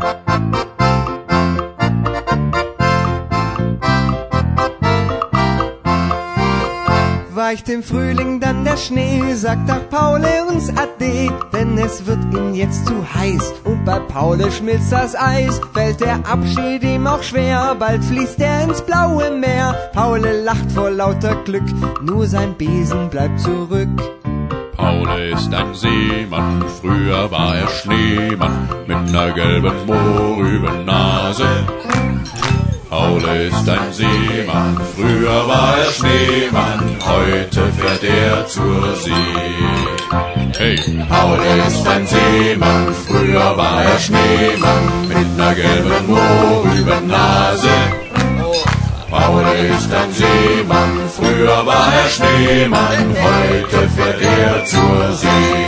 Weicht im Frühling dann der Schnee, sagt auch Paul uns Ade, denn es wird ihm jetzt zu heiß und bei Paul schmilzt das Eis, fällt der Abschied ihm auch schwer, bald fließt er ins blaue Meer. Paul lacht vor lauter Glück, nur sein Besen bleibt zurück. Paul ist ein Seemann, früher war er Schneemann, mit ner gelben Mohrrübennase. Paul ist ein Seemann, früher war er Schneemann, heute fährt er zur See. Hey! Paul ist ein Seemann, früher war er Schneemann, mit ner gelben Mohrrübennase. Paul ist ein Seemann, früher war er Schneemann, heute fährt er zur See.